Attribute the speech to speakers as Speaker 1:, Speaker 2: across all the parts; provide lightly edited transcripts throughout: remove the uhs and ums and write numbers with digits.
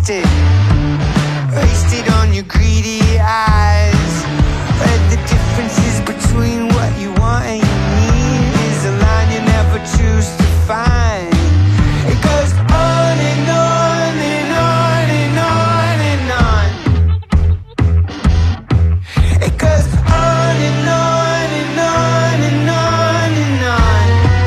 Speaker 1: wasted, wasted on your greedy eyes. Where the differences between what you want and you need is a line you never choose to find. It goes on and on and on and on and on. It goes on and on and on and on and on.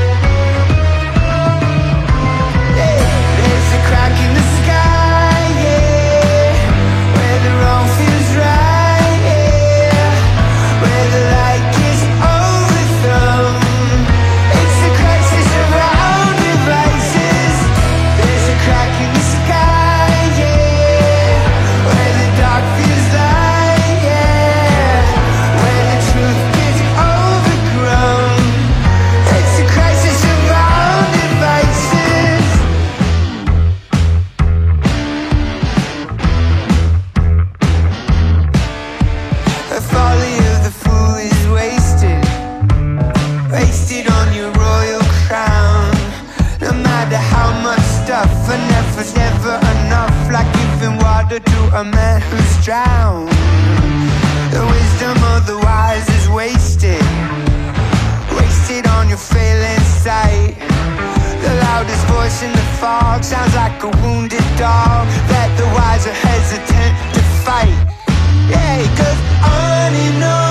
Speaker 1: Yeah. There's a crack in the sky, yeah, where the wrong feels right, yeah, where the light gets overthrown. It's a crisis around devices. There's a crack in the sky, yeah, where the dark feels light, yeah, where the truth gets overgrown. It's a crisis around devices. The folly of the fool is wasted, wasted on your royal crown. No matter how much stuff, enough never enough. Like giving water to a man who's drowned. The wisdom of the wise is wasted, wasted on your failing sight. The loudest voice in the fog sounds like a wounded dog that the wise are hesitant to fight. Yeah, it goes on and on